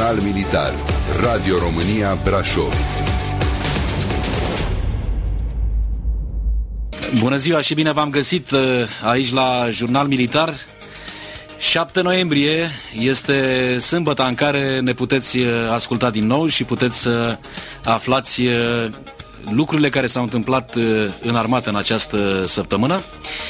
Jurnal Militar. Radio România Brașov. Bună ziua și bine v-am găsit aici la Jurnal Militar. 7 noiembrie este sâmbăta în care ne puteți asculta din nou și puteți să aflați lucrurile care s-au întâmplat în armată în această săptămână.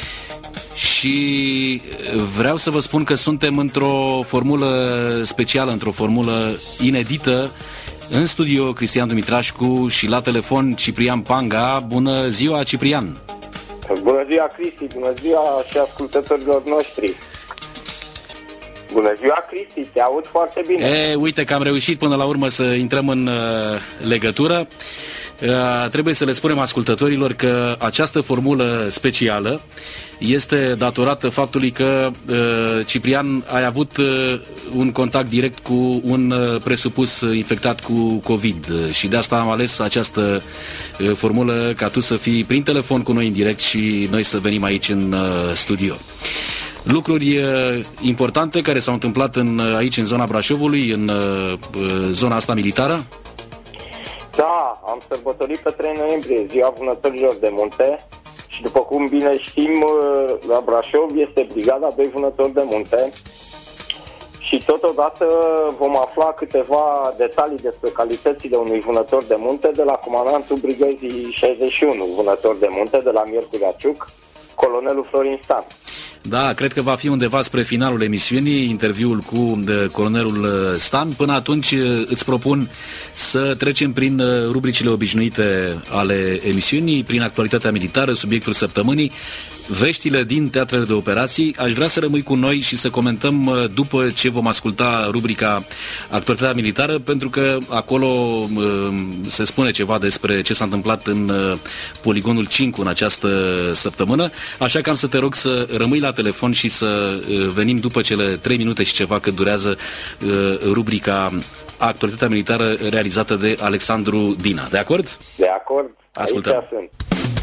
Și vreau să vă spun că suntem într-o formulă specială, într-o formulă inedită. În studio Cristian Dumitrașcu și la telefon Ciprian Panga. Bună ziua, Ciprian! Bună ziua, Cristi! Bună ziua și ascultătorilor noștri! Bună ziua, Cristi! Te aud foarte bine! Uite că am reușit până la urmă să intrăm în legătură. Trebuie să le spunem ascultătorilor că această formulă specială este datorată faptului că, Ciprian, ai avut un contact direct cu un presupus infectat cu COVID și de asta am ales această formulă ca tu să fii prin telefon cu noi în direct și noi să venim aici în studio. Lucruri importante care s-au întâmplat aici în zona Brașovului, în zona asta militară? Da, am sărbătorit pe 3 noiembrie, ziua vânătorilor de munte și după cum bine știm, la Brașov este Brigada 2 Vânători de Munte și totodată vom afla câteva detalii despre calitățile unui vânător de munte de la comandantul Brigăzii 61 Vânători de Munte de la Miercurea Ciuc, colonelul Florin Stan. Da, cred că va fi undeva spre finalul emisiunii, interviul cu colonelul Stan. Până atunci îți propun să trecem prin rubricile obișnuite ale emisiunii, prin actualitatea militară, subiectul săptămânii, veștile din teatrele de operații. Aș vrea să rămâi cu noi și să comentăm după ce vom asculta rubrica Actualitatea militară, pentru că acolo se spune ceva despre ce s-a întâmplat în poligonul 5 în această săptămână. Așa că am să te rog să rămâi la telefon și să venim după cele 3 minute și ceva cât durează rubrica Actualitatea militară realizată de Alexandru Dina. De acord? De acord. Ascultăm. Aici sunt.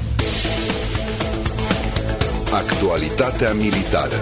Actualitatea militară.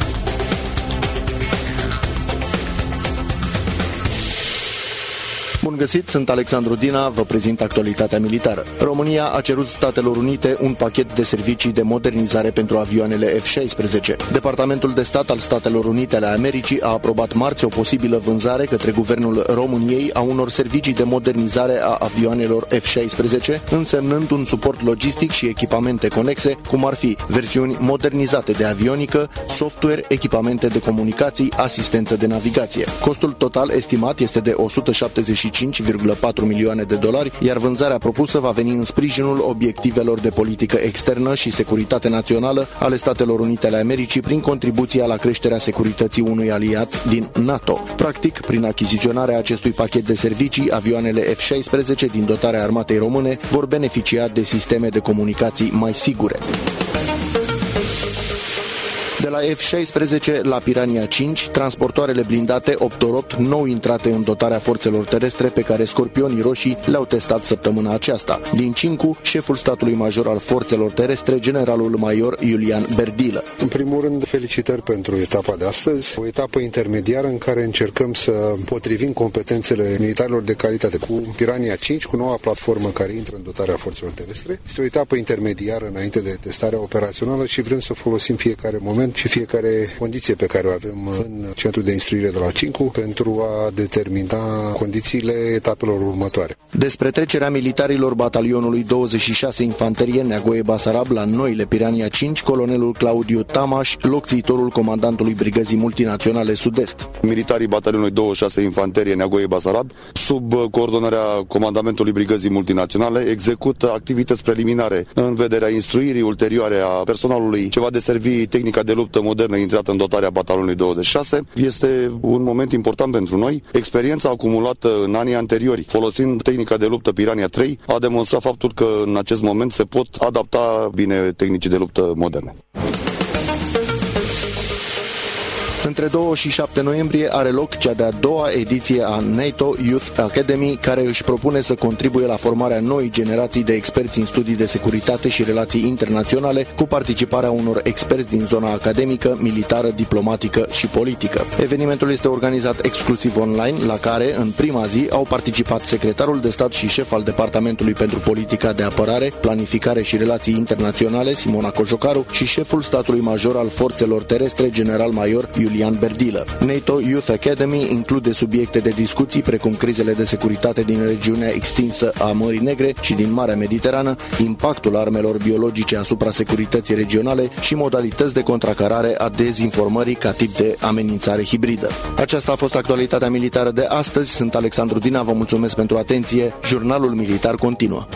Bun găsit, sunt Alexandru Dina, vă prezint actualitatea militară. România a cerut Statelor Unite un pachet de servicii de modernizare pentru avioanele F-16. Departamentul de Stat al Statelor Unite ale Americii a aprobat marți o posibilă vânzare către guvernul României a unor servicii de modernizare a avioanelor F-16, însemnând un suport logistic și echipamente conexe, cum ar fi versiuni modernizate de avionică, software, echipamente de comunicații, asistență de navigație. Costul total estimat este de 175,4 milioane de dolari, iar vânzarea propusă va veni în sprijinul obiectivelor de politică externă și securitate națională ale Statelor Unite ale Americii prin contribuția la creșterea securității unui aliat din NATO. Practic, prin achiziționarea acestui pachet de servicii, avioanele F-16 din dotarea armatei române vor beneficia de sisteme de comunicații mai sigure. De la F-16 la Piranha 5, transportoarele blindate Optorop nou intrate în dotarea forțelor terestre pe care Scorpionii Roșii le-au testat săptămâna aceasta. Din Cincu, șeful statului major al forțelor terestre, generalul major Iulian Berdilă. În primul rând, felicitări pentru etapa de astăzi, o etapă intermediară în care încercăm să potrivim competențele militarilor de calitate cu Piranha 5, cu noua platformă care intră în dotarea forțelor terestre. Este o etapă intermediară înainte de testarea operațională și vrem să folosim fiecare moment și fiecare condiție pe care o avem în centrul de instruire de la Cincu pentru a determina condițiile etapelor următoare. Despre trecerea militarilor batalionului 26 Infanterie Neagoe Basarab la noile Piranha 5, colonelul Claudiu Tamaș, locțitorul comandantului Brigăzii Multinaționale Sud-Est. Militarii batalionului 26 Infanterie Neagoe Basarab, sub coordonarea comandamentului Brigăzii Multinaționale, execută activități preliminare în vederea instruirii ulterioare a personalului ce va deservi tehnica de luptă modernă intrată în dotarea batalionului 26. Este un moment important pentru noi. Experiența acumulată în anii anteriori, folosind tehnica de luptă Piranha 3, a demonstrat faptul că în acest moment se pot adapta bine tehnicii de luptă moderne. Între 2 și 7 noiembrie are loc cea de-a doua ediție a NATO Youth Academy, care își propune să contribuie la formarea noii generații de experți în studii de securitate și relații internaționale, cu participarea unor experți din zona academică, militară, diplomatică și politică. Evenimentul este organizat exclusiv online, la care, în prima zi, au participat secretarul de stat și șef al Departamentului pentru Politica de Apărare, Planificare și Relații Internaționale, Simona Cojocaru, și șeful statului major al forțelor terestre, general-major Iulian Berdilă. NATO Youth Academy include subiecte de discuții precum crizele de securitate din regiunea extinsă a Mării Negre și din Marea Mediterană, impactul armelor biologice asupra securității regionale și modalități de contracarare a dezinformării ca tip de amenințare hibridă. Aceasta a fost actualitatea militară de astăzi. Sunt Alexandru Dina, vă mulțumesc pentru atenție. Jurnalul militar continuă.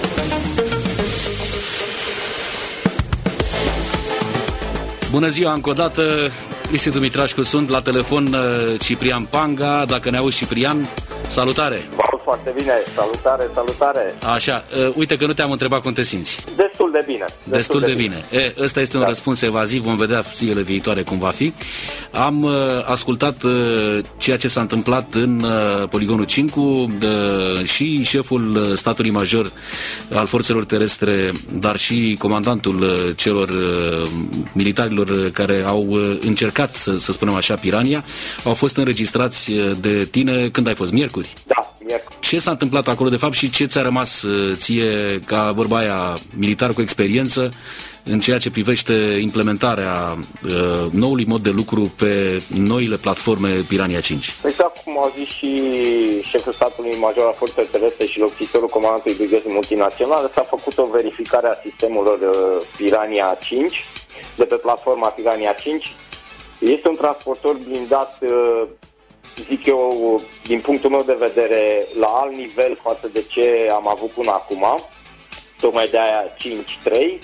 Bună ziua încă o dată, Cristi Dumitrașcu sunt, la telefon Ciprian Panga. Dacă ne auzi, Ciprian, salutare! Foarte bine, salutare! Așa, uite că nu te-am întrebat cum te simți. Destul de bine. Destul de bine. Ăsta este un răspuns evaziv, vom vedea zilele viitoare cum va fi. Am ascultat ceea ce s-a întâmplat în Poligonul Cincu și șeful statului major al forțelor terestre, dar și comandantul celor militarilor care au încercat, să spunem așa, Pirania, au fost înregistrați de tine când ai fost, miercuri? Da. Ce s-a întâmplat acolo de fapt și ce ți-a rămas ție, ca vorba aia, militar cu experiență, în ceea ce privește implementarea noului mod de lucru pe noile platforme Pirania 5? Exact cum au zis și șeful statului major al forțelor terestre și locțitorul comandantului brigăzii multinaționale, s-a făcut o verificare a sistemelor Pirania 5 de pe platforma Pirania 5. Este un transportor blindat, zic eu, din punctul meu de vedere, la alt nivel față de ce am avut până acum, tocmai de aia 5.3.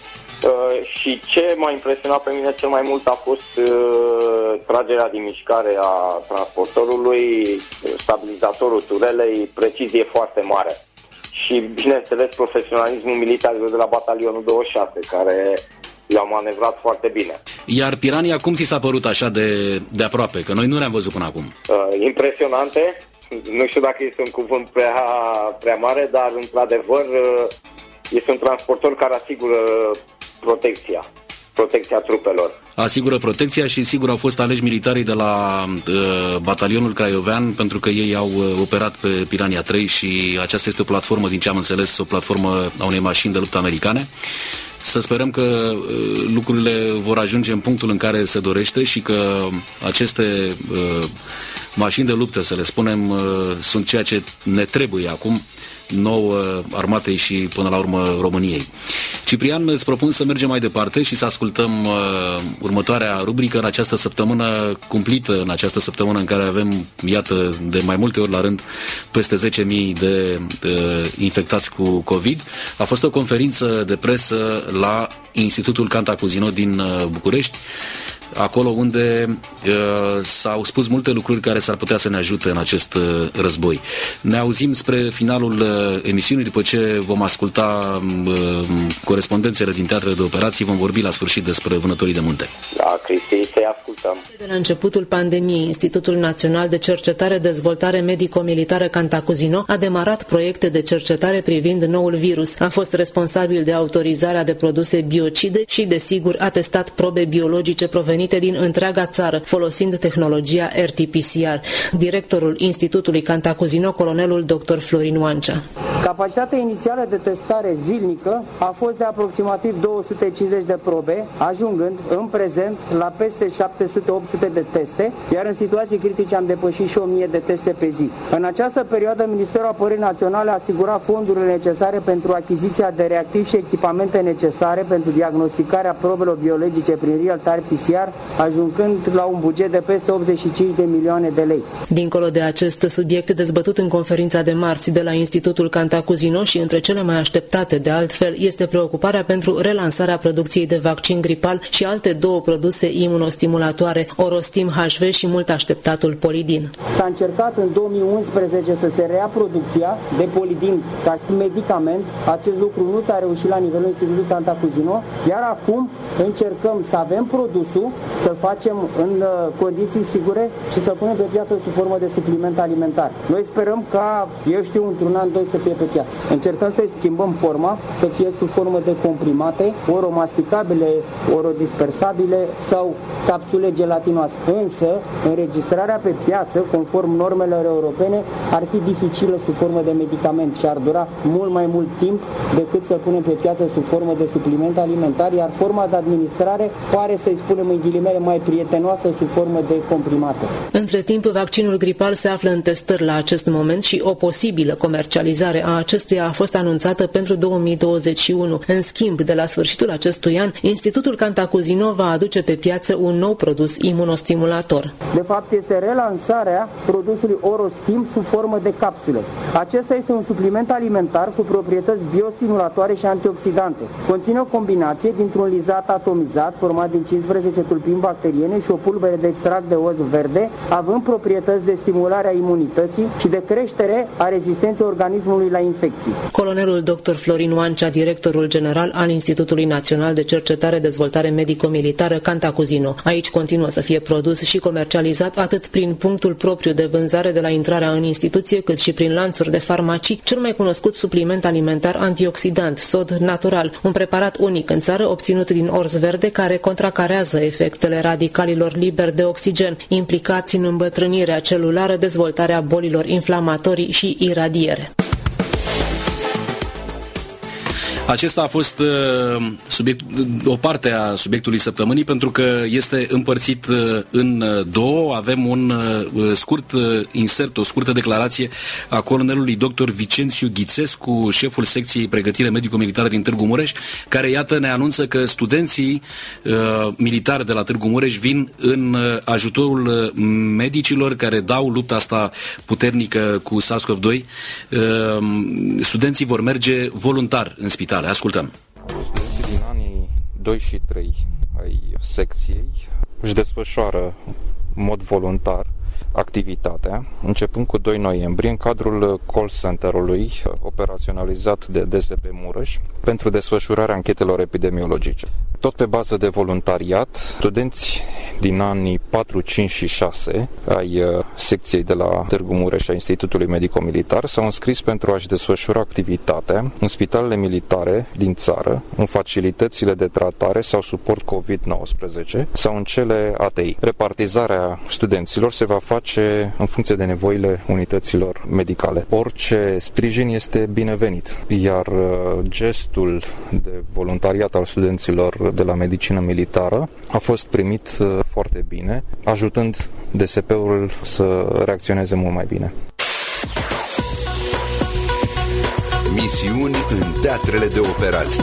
Și ce m-a impresionat pe mine cel mai mult a fost tragerea din mișcare a transportorului, stabilizatorul turelei, precizie foarte mare. Și, bineînțeles, profesionalismul militarilor de la batalionul 26, care le-au manevrat foarte bine. Iar Pirania cum ți s-a părut așa de aproape? Că noi nu le-am văzut până acum. Impresionante. Nu știu dacă este un cuvânt prea mare, dar într-adevăr este un transportor care asigură protecția trupelor. Asigură protecția și sigur au fost aleși militarii de la batalionul craiovean, pentru că ei au operat pe Pirania 3 și aceasta este o platformă, din ce am înțeles, o platformă a unei mașini de luptă americane. Să sperăm că lucrurile vor ajunge în punctul în care se dorește și că aceste mașini de luptă, să le spunem, sunt ceea ce ne trebuie acum nouă armatei și până la urmă României. Ciprian, îți propun să mergem mai departe și să ascultăm următoarea rubrică în această săptămână cumplită, în această săptămână în care avem, iată, de mai multe ori la rând, peste 10.000 de infectați cu COVID. A fost o conferință de presă la Institutul Cantacuzino din București, acolo unde s-au spus multe lucruri care s-ar putea să ne ajute în acest război. Ne auzim spre finalul emisiunii, după ce vom asculta corespondențele din teatrele de operații, vom vorbi la sfârșit despre vânătorii de munte. Da, Cristi, să-i ascultăm. De la începutul pandemiei, Institutul Național de Cercetare Dezvoltare Medico-Militară Cantacuzino a demarat proiecte de cercetare privind noul virus. A fost responsabil de autorizarea de produse biocide și, desigur, a testat probe biologice provenite din întreaga țară, folosind tehnologia RT-PCR. Directorul Institutului Cantacuzino, colonelul dr. Florin Oancea. Capacitatea inițială de testare zilnică a fost de aproximativ 250 de probe, ajungând în prezent la peste 700-800 de teste, iar în situații critice am depășit și 1000 de teste pe zi. În această perioadă, Ministerul Apărării Naționale a asigurat fondurile necesare pentru achiziția de reactivi și echipamente necesare pentru diagnosticarea probelor biologice prin real-time PCR, ajungând la un buget de peste 85 de milioane de lei. Dincolo de acest subiect dezbătut în conferința de marți de la Institutul Cantacuzino și între cele mai așteptate de altfel este preocuparea pentru relansarea producției de vaccin gripal și alte două produse imunostimulatoare, Orostim HV și mult așteptatul Polidin. S-a încercat în 2011 să se reia producția de Polidin ca medicament. Acest lucru nu s-a reușit la nivelul Institutului Cantacuzino, iar acum încercăm să avem produsul să facem în condiții sigure și să punem pe piață sub formă de supliment alimentar. Noi sperăm ca, într-un an, 2 să fie pe piață. Încercăm să-i schimbăm forma, să fie sub formă de comprimate, oromasticabile, orodispersabile sau capsule gelatinoase. Însă, înregistrarea pe piață, conform normelor europene, ar fi dificilă sub formă de medicament și ar dura mult mai mult timp decât să punem pe piață sub formă de supliment alimentar, iar forma de administrare pare, să-i spunem în ghilimele, mai prietenoasă sub formă de comprimate. Între timp, vaccinul gripal se află în testări la acest moment și o posibilă comercializare a acestuia a fost anunțată pentru 2021. În schimb, de la sfârșitul acestui an, Institutul Cantacuzino va aduce pe piață un nou produs imunostimulator. De fapt, este relansarea produsului Orostim sub formă de capsule. Acesta este un supliment alimentar cu proprietăți biostimulatoare și antioxidante. Conține o combinație dintr-un lizat atomizat format din 15 tulpini bacteriene și o pulbere de extract de oz verde, având proprietăți de stimulare a imunității și de creștere a rezistenței organismului la infecții. Colonelul dr. Florin Oancea, directorul general al Institutului Național de Cercetare Dezvoltare Medico-Militară Cantacuzino. Aici continuă să fie produs și comercializat atât prin punctul propriu de vânzare de la intrarea în instituție, cât și prin lanțuri de farmacii, cel mai cunoscut supliment alimentar antioxidant, sod natural, un preparat unic în țară obținut din orz verde care contracarează efectele radicalilor liberi de oxigen implicați în îmbătrânirea celulară, dezvoltarea bolilor inflamatorii și iradiere. Acesta a fost o parte a subiectului săptămânii, pentru că este împărțit în două. Avem un scurt insert, o scurtă declarație a colonelului dr. Vicențiu Ghițescu, șeful secției pregătire medico-militară din Târgu Mureș, care, iată, ne anunță că studenții militari de la Târgu Mureș vin în ajutorul medicilor care dau lupta asta puternică cu SARS-CoV-2. Studenții vor merge voluntar în spital. Ascultăm. Studenții din anii 2 și 3 ai secției își desfășoară în mod voluntar activitatea, începând cu 2 noiembrie, în cadrul call center-ului operaționalizat de DSP Mureș pentru desfășurarea anchetelor epidemiologice. Tot pe bază de voluntariat, studenți din anii 4, 5 și 6 ai secției de la Târgu Mureș a Institutului Medico-Militar s-au înscris pentru a-și desfășura activitatea în spitalele militare din țară, în facilitățile de tratare sau suport COVID-19 sau în cele ATI. Repartizarea studenților se va face în funcție de nevoile unităților medicale. Orice sprijin este binevenit, iar gestul de voluntariat al studenților de la medicină militară a fost primit foarte bine, ajutând DSP-ul să reacționeze mult mai bine. Misiuni în teatrele de operații.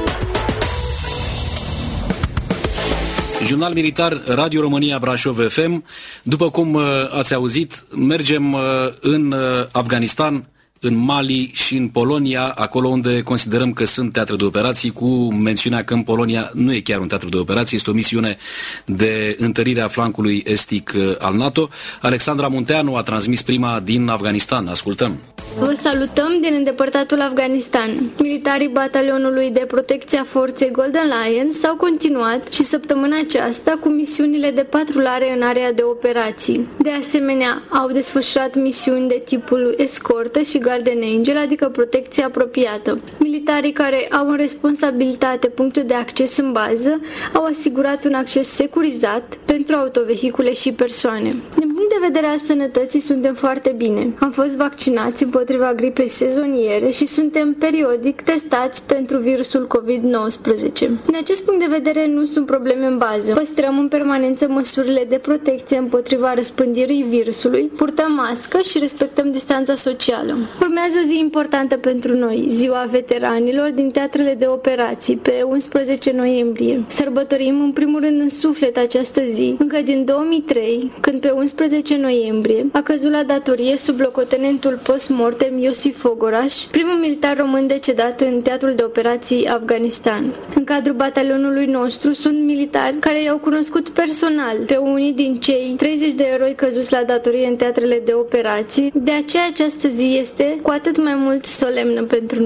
Jurnal Militar, Radio România Brașov FM. După cum ați auzit, mergem în Afganistan, în Mali și în Polonia, acolo unde considerăm că sunt teatre de operații, cu mențiunea că în Polonia nu e chiar un teatru de operații, este o misiune de întărire a flancului estic al NATO. Alexandra Munteanu a transmis prima din Afganistan. Ascultăm. Vă salutăm din îndepărtatul Afganistan. Militarii batalionului de protecție a forței Golden Lion s-au continuat și săptămâna aceasta cu misiunile de patrulare în area de operații. De asemenea, au desfășurat misiuni de tipul escortă și Guardian Angel, adică protecție apropiată. Militarii care au în responsabilitate punctul de acces în bază au asigurat un acces securizat pentru autovehicule și persoane. Din punct de vedere al sănătății, suntem foarte bine. Am fost vaccinați împotriva gripei sezoniere și suntem periodic testați pentru virusul COVID-19. Din acest punct de vedere, nu sunt probleme în bază. Păstrăm în permanență măsurile de protecție împotriva răspândirii virusului, purtăm mască și respectăm distanța socială. Urmează o zi importantă pentru noi, Ziua Veteranilor din teatrele de operații, pe 11 noiembrie. Sărbătorim în primul rând în suflet această zi, încă din 2003, când pe 11 noiembrie a căzut la datorie sub locotenentul post-mortem Iosif Fogoraș, primul militar român decedat în teatrul de operații Afganistan. În cadrul batalionului nostru sunt militari care i-au cunoscut personal pe unii din cei 30 de eroi căzuți la datorie în teatrele de operații, de aceea această zi este cu atât mai mult solemnă pentru noi.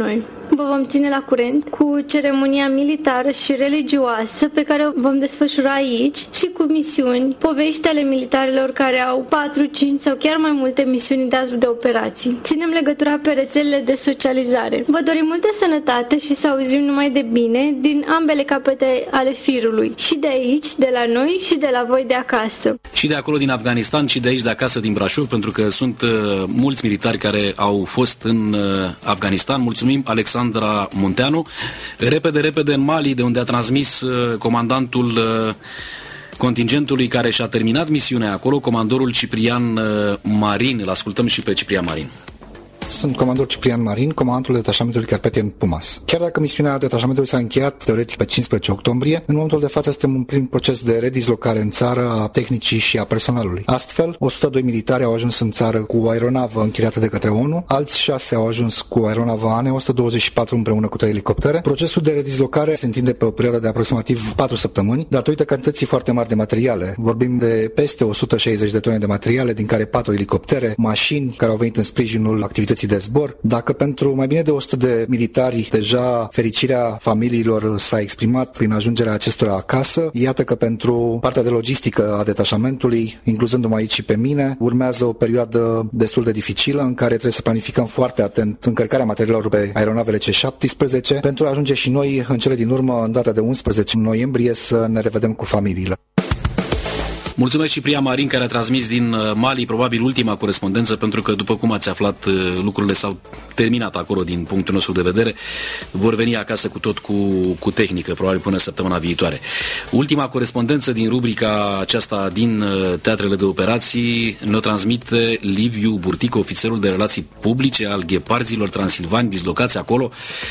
Vă vom ține la curent cu ceremonia militară și religioasă pe care o vom desfășura aici și cu misiuni, povești ale militarilor care au 4, 5 sau chiar mai multe misiuni în teatru de operații. Ținem legătura pe rețelele de socializare. Vă dorim multă sănătate și să auzim numai de bine din ambele capete ale firului. Și de aici, de la noi și de la voi de acasă. Și de acolo din Afganistan și de aici de acasă din Brașov, pentru că sunt mulți militari care au fost în Afganistan. Mulțumim, Alexandra Munteanu. Repede în Mali, de unde a transmis comandantul contingentului care și-a terminat misiunea acolo, comandorul Ciprian Marin. Îl ascultăm și pe Ciprian Marin. Sunt comandor Ciprian Marin, comandantul detașamentului Carpathian Pumas. Chiar dacă misiunea detașamentului s-a încheiat teoretic pe 15 octombrie, în momentul de față suntem în plin proces de redislocare în țară a tehnicii și a personalului. Astfel, 102 militari au ajuns în țară cu o aeronavă închiriată de către ONU, alți 6 au ajuns cu o aeronavă ANE, 124 împreună cu 3 elicoptere. Procesul de redislocare se întinde pe o perioadă de aproximativ 4 săptămâni, datorită cantității foarte mari de materiale. Vorbim de peste 160 de tone de materiale, din care 4 elicoptere, mașini care au venit în sprijinul activității de zbor. Dacă pentru mai bine de 100 de militari deja fericirea familiilor s-a exprimat prin ajungerea acestora acasă, iată că pentru partea de logistică a detașamentului, incluzându-mă aici și pe mine, urmează o perioadă destul de dificilă în care trebuie să planificăm foarte atent încărcarea materialelor pe aeronavele C-17 pentru a ajunge și noi în cele din urmă, în data de 11 noiembrie, să ne revedem cu familiile. Mulțumesc Ciprian Marin, care a transmis din Mali, probabil ultima corespondență, pentru că, după cum ați aflat, lucrurile s-au terminat acolo din punctul nostru de vedere. Vor veni acasă cu tot cu tehnică, probabil până săptămâna viitoare. Ultima corespondență din rubrica aceasta din teatrele de operații ne-o transmite Liviu Burtică, ofițerul de relații publice al Gheparzilor Transilvani, dislocați acolo.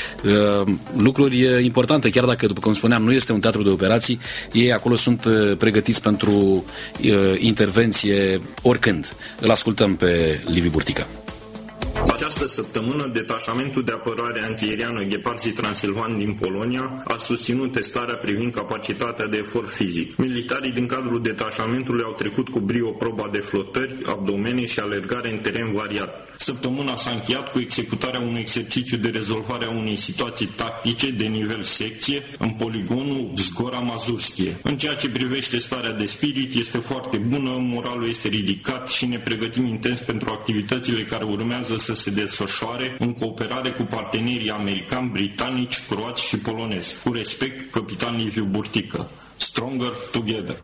Lucruri importante, chiar dacă, după cum spuneam, nu este un teatru de operații, ei acolo sunt pregătiți pentru intervenție oricând. Îl ascultăm pe Liviu Burtică. Această săptămână, detașamentul de apărare antiaeriană Gheparzii Transilvani din Polonia a susținut testarea privind capacitatea de efort fizic. Militarii din cadrul detașamentului au trecut cu brio proba de flotări, abdomene și alergare în teren variat. Săptămâna s-a încheiat cu executarea unui exercițiu de rezolvare a unei situații tactice de nivel secție în poligonul Zgora Mazurskie. În ceea ce privește starea de spirit, este foarte bună, moralul este ridicat și ne pregătim intens pentru activitățile care urmează să se desfășoare în cooperare cu partenerii americani, britanici, croați și polonezi. Cu respect, capitan Liviu Burtică. Stronger together.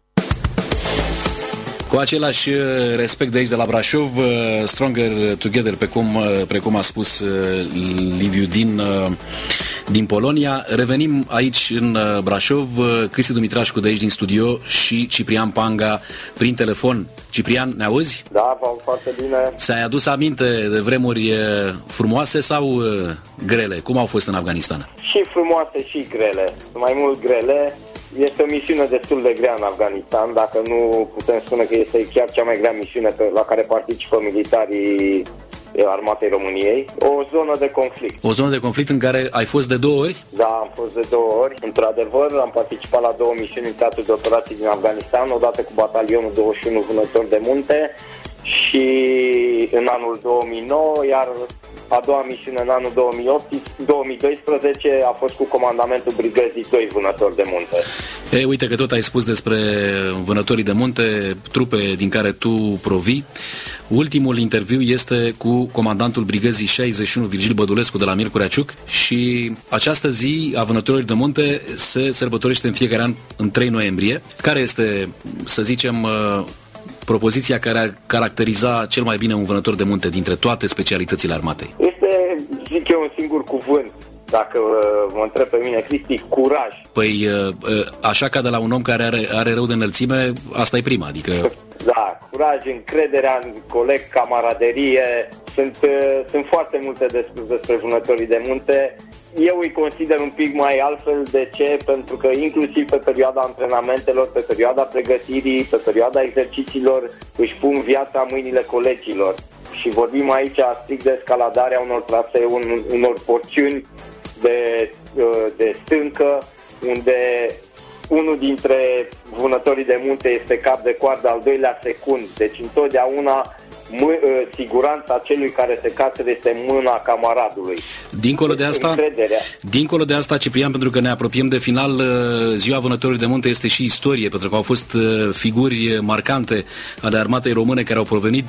Cu același respect de aici de la Brașov, Stronger Together, precum a spus Liviu din Polonia. Revenim aici în Brașov, Cristi Dumitrașcu de aici din studio și Ciprian Panga prin telefon. Ciprian, ne auzi? Da, v-am foarte bine. Ți-ai adus aminte de vremuri frumoase sau grele? Cum au fost în Afganistan? Și frumoase și grele, mai mult grele. Este o misiune destul de grea în Afganistan, dacă nu putem spune că este chiar cea mai grea misiune la care participă militarii Armatei României. O zonă de conflict. O zonă de conflict în care ai fost de 2 ori? Da, am fost de 2 ori. Într-adevăr, am participat la 2 misiuni în teatru de operații din Afganistan, odată cu batalionul 21 Vânători de Munte și în anul 2009, iar a doua misiune în anul 2012 a fost cu comandamentul brigăzii 2 Vânători de Munte. Ei, uite că tot ai spus despre Vânătorii de Munte, trupe din care tu provii. Ultimul interviu este cu comandantul brigăzii 61, Virgil Bădulescu, de la Miercurea Ciuc, și această zi a Vânătorilor de Munte se sărbătorește în fiecare an în 3 noiembrie. Care este, să zicem, propoziția care ar caracteriza cel mai bine un vânător de munte dintre toate specialitățile armatei? Este, zic eu, un singur cuvânt. Dacă mă întreb pe mine, Cristi, curaj. Păi, așa ca de la un om care are rău de înălțime, asta e prima, adică... Da, curaj, încrederea în coleg, camaraderie, sunt foarte multe despre vânătorii de munte. Eu îi consider un pic mai altfel. De ce? Pentru că inclusiv pe perioada antrenamentelor, pe perioada pregătirii, pe perioada exercițiilor, își pun viața în mâinile colegilor. Și vorbim aici strict de escaladarea unor trasee, unor porțiuni de stâncă, unde unul dintre vânătorii de munte este cap de coardă, al doilea secund. Deci întotdeauna siguranța celui care se cațără este în mâna camaradului. Dincolo de asta, Ciprian, pentru că ne apropiem de final, Ziua Vânătorilor de Munte este și istorie, pentru că au fost figuri marcante ale armatei române care au provenit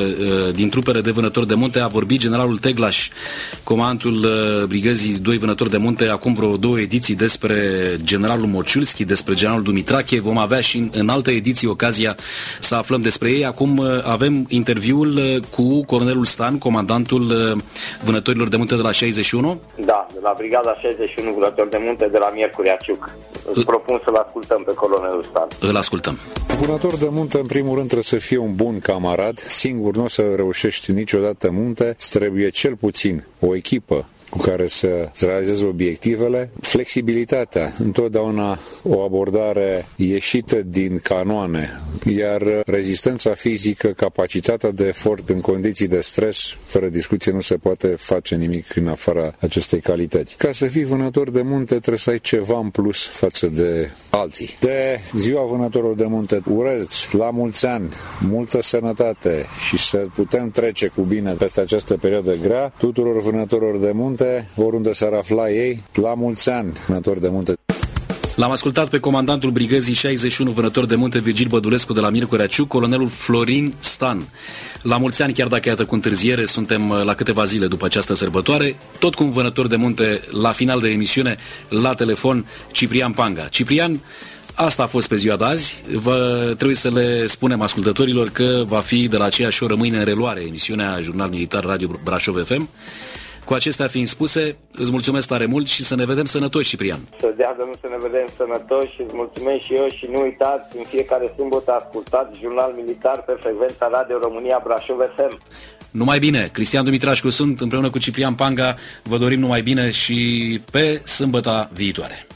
din trupele de vânători de munte. A vorbit generalul Teglaș, comandantul brigăzii 2 vânători de munte, acum vreo 2 ediții, despre generalul Mociulski, despre generalul Dumitrache. Vom avea și în alte ediții ocazia să aflăm despre ei. Acum avem interviul cu colonelul Stan, comandantul vânătorilor de munte de la 61. Da, de la brigada 61 vânători de munte de la Miercurea Ciuc. Îți propun să-l ascultăm pe colonelul Stan. Îl ascultăm. Vânător de munte, în primul rând, trebuie să fie un bun camarad. Singur nu o să reușești niciodată munte. Trebuie cel puțin o echipă cu care să realizeze obiectivele, flexibilitatea, întotdeauna o abordare ieșită din canoane, iar rezistența fizică, capacitatea de efort în condiții de stres, fără discuție nu se poate face nimic în afara acestei calități. Ca să fii vânător de munte trebuie să ai ceva în plus față de alții. De Ziua Vânătorilor de Munte urez la mulți ani, multă sănătate și să putem trece cu bine peste această perioadă grea tuturor vânătorilor de munte, oriunde s-ar afla ei, la mulți ani, vânători de munte. L-am ascultat pe comandantul brigăzii 61 vânători de munte Virgil Bădulescu de la Miercurea Ciuc, colonelul Florin Stan. La mulți ani, chiar dacă iată cu întârziere, suntem la câteva zile după această sărbătoare, tot cu un vânător de munte la final de emisiune, la telefon, Ciprian Panga. Ciprian, asta a fost pe ziua de azi. Trebuie să le spunem ascultătorilor că va fi de la aceeași oră mâine în reluare emisiunea Jurnal Militar Radio Brașov FM. Cu acestea fiind spuse, îți mulțumesc tare mult și să ne vedem sănătoși, Ciprian. Să dea Domnul să ne vedem sănătoși și îți mulțumesc și eu și nu uitați, în fiecare sâmbătă ascultați Jurnal Militar pe frecvența Radio România Brașov FM. Numai bine, Cristian Dumitrașcu sunt, împreună cu Ciprian Panga, vă dorim numai bine și pe sâmbăta viitoare.